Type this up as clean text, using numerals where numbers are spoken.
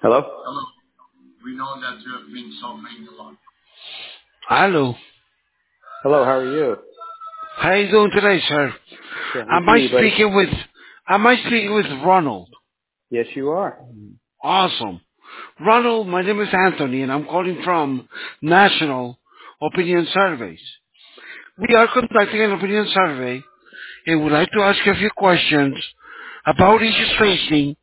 Hello? Hello. We know that you have been suffering a lot. Hello. Hello, how are you? How are you doing today, sir? Yeah, we Am can I hear you, buddy. speaking with Ronald? Yes, you are. Awesome. Ronald, my name is Anthony and I'm calling from National Opinion Surveys. We are conducting an opinion survey and would like to ask you a few questions about issues facing